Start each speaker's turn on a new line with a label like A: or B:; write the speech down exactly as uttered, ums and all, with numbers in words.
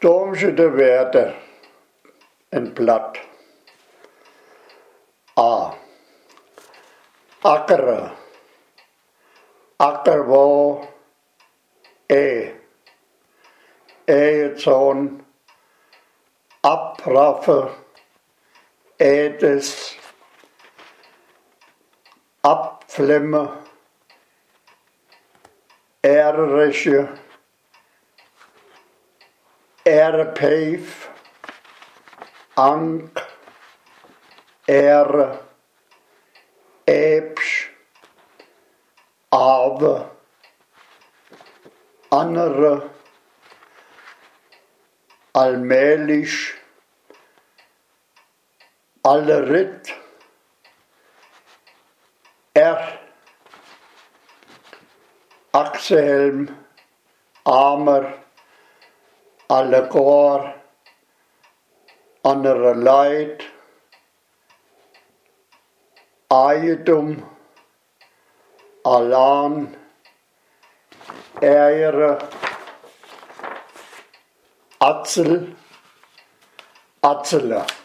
A: Stormse de Werte, een blad. A. Akkere, akkerwo, e. Eetzoon, abraffe, edes, abflemme, erresje, erpeef, ank, ere, eepsch, ave, andere, allmählich, allerit, er, Achsehelm, Amer, allegor, andere Leid, Eiendom, Alan, Ehre, Atzel, Atzele.